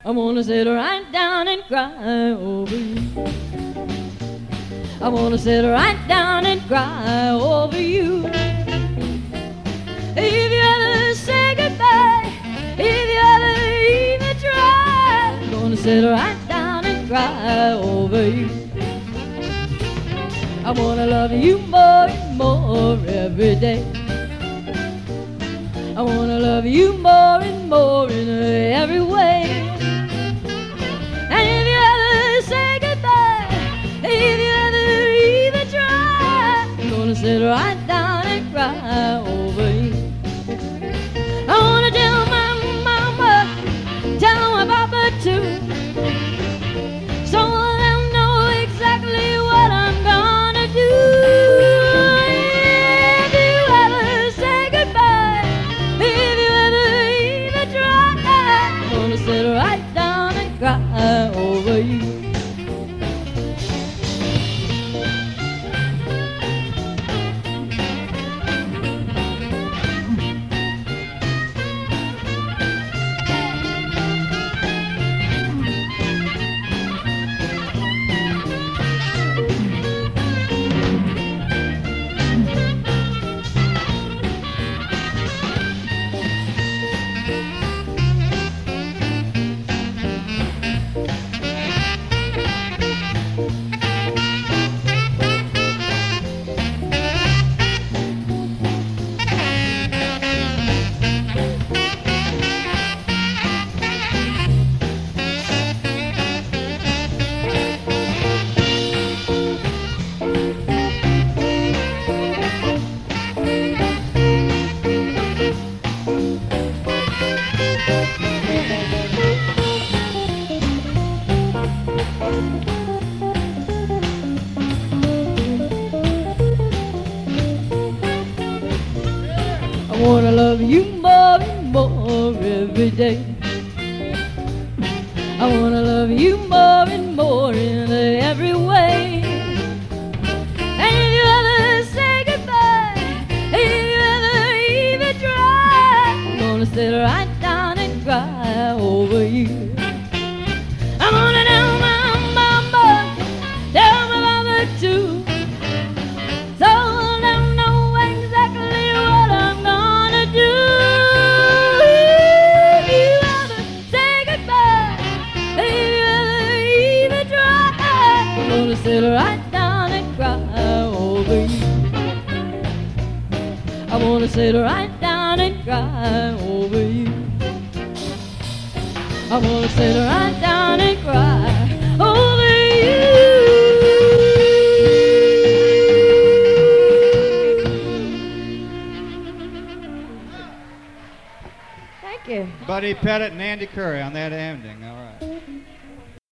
I'm gonna sit right down and cry over you. I'm gonna sit right down and cry over you. If you ever say goodbye, if you ever even try, I'm gonna sit right down and cry over you. I'm gonna love you more and more every day. I wanna love you more and more in every way. And if you ever say goodbye, if you ever even try, I'm gonna sit right down and cry over you. I wanna tell my mama, tell my papa too, so they'll know exactly what I'm gonna do. If you ever say goodbye, if you ever even try, I'm gonna sit right down and cry over you. I wanna love you more and more every day. I wanna love you more and more in every way. And if you ever say goodbye, if you ever even try, I'm gonna sit right down and cry over you. I'm gonna tell my mama, tell my mama too, so they'll know exactly what I'm gonna do. If you ever say goodbye, if you ever even try, I'm gonna sit right down and cry over you. I wanna sit right down and cry over you. I wanna sit right down and cry over you. Thank you. Buddy Pettit and Andy Curry on that ending. All right.